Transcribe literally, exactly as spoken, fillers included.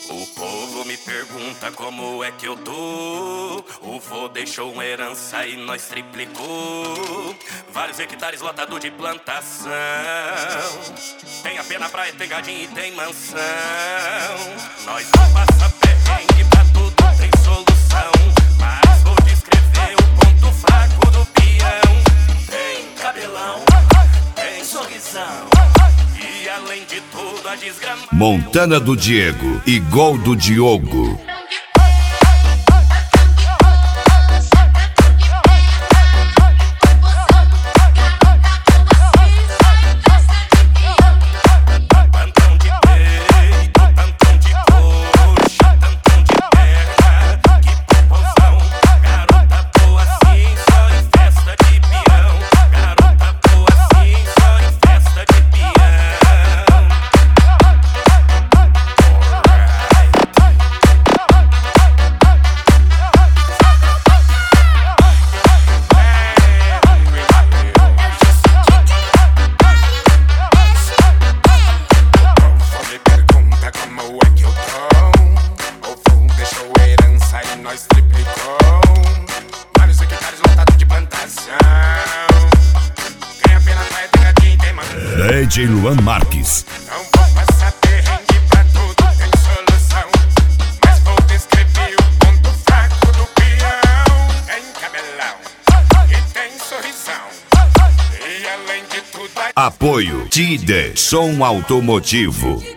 O povo me pergunta como é que eu tô. O vô deixou uma herança e nós triplicou. Vários hectares lotado de plantação. Tem a pé na praia, tem gadinho e tem mansão. Nós não passa perrengue, pra tudo tem solução. Mas vou descrever o ponto fraco do peão. Tem cabelão, tem sorrisão. E além de tudo a desgrama. Montana do Diego e Gol do Diogo. Nós triplicou. Vários hectares lotados de plantação. Tem a pena praia, tem gadinho, tem mansão. D J Luan Marques. Não vou passar perrengue, pra tudo tem solução. Mas vou descrever o ponto fraco do peão. Tem cabelão e tem sorrisão. E além de tudo, Apoio T I D E Som Automotivo.